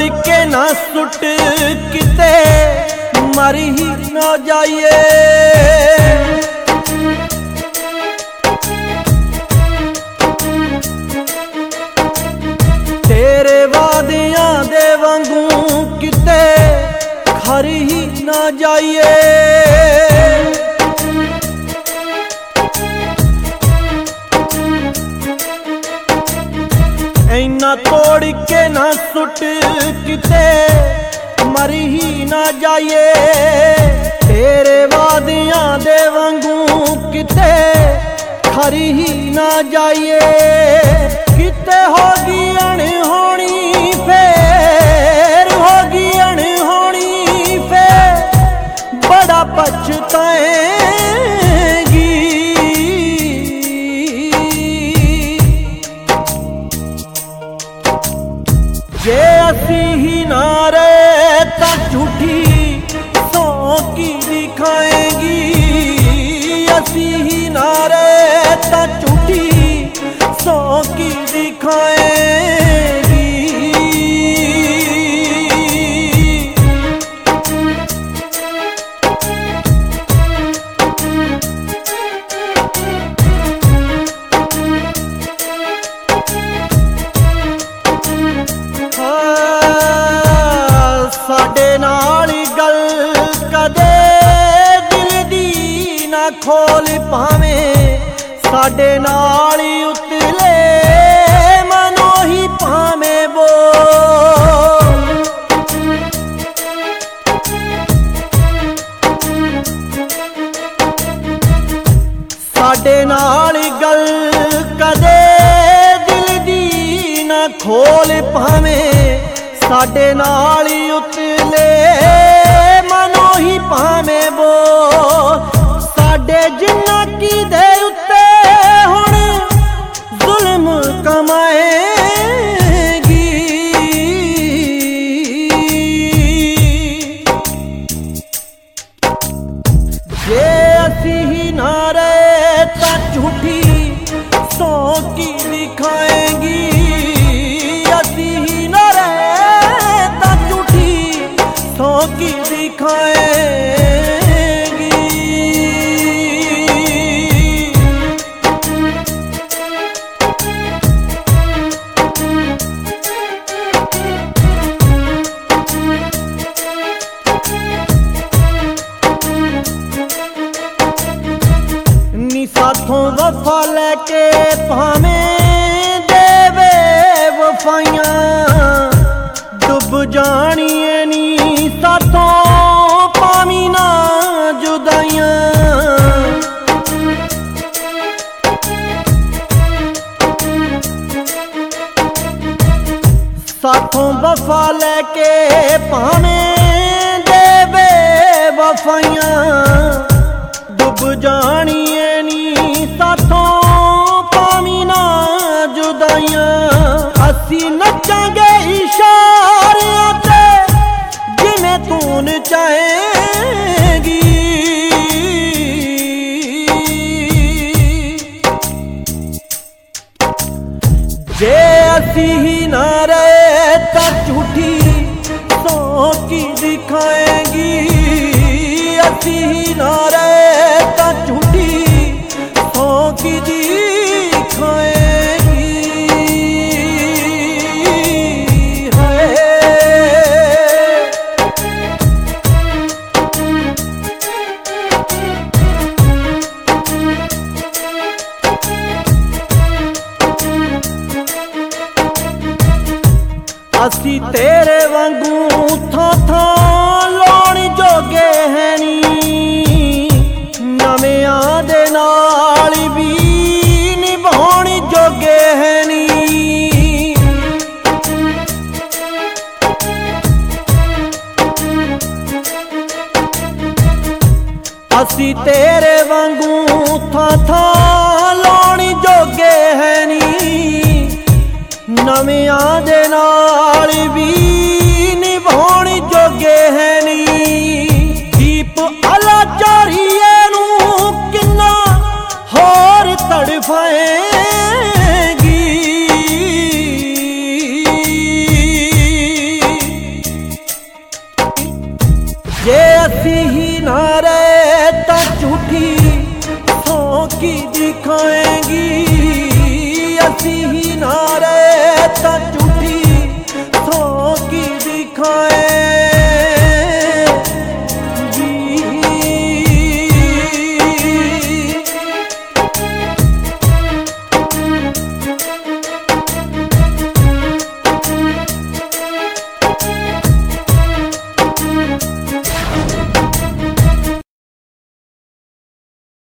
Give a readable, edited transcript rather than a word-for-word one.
तोड़ के ना सुट किते मर ही ना जाइए। तेरे वादियां दे वांगू किते खर ही ना जाइए। इन्ना तोड़ के ना सुट किते मर ही ना जाइए। तेरे वादियां दे वांगू किते खर ही ना जाइए। किते होगी अनहोनी फेर होगी अनहोनी फेर बड़ा पछताएंगी। जे असी ही ना रहे ता झूठी सौ की दिखाएंगी। असी ही ना रहे ता झूठी सौ की दिखाएंगी। साडे नाल गल कदे दिल दी ना खोल पावे। साडे नाल उतले मनो ही पावे बोल। साडे नाल गल कदे दिल दी ना खोल पावे। साडे नाल उतले मनो ही पावे बो। साडे जिन्ना की दे उत्ते हुण जुल्म कमाएगी। जे असी ही ना रहे ता झूठी सौ की दिखाएंगी। असी ही ना रहे सौ की दिखाएंगी। नी साथों वफा लेके भावे देवे वफाइयां डुब जानिए। नी साथों पावी ना जुदाइयां। साथों वफा लेके भावे देवे वफाइयां डुब जानिए। नी साथों पावी ना जुदाइयां। असी नचांगे इशारियां ते जिमें तून चाहेगी। जे असी ही ना रहे ता झूठी सौ की दिखाएंगी। असी ही ना रहे ता झूठी सौ की दिखाएंगी। असी तेरे वांगू थां थां लाउण जोगे है नी। नवियां दे नाल भी निभाउण जोगे है नी। असी तेरे वांगू थां थां लाउण जोगे है नी। नवियां दे नाल भी निभाउण जोगे है नी। दीप अला चारिए नूं किन्ना होर तड़फाए।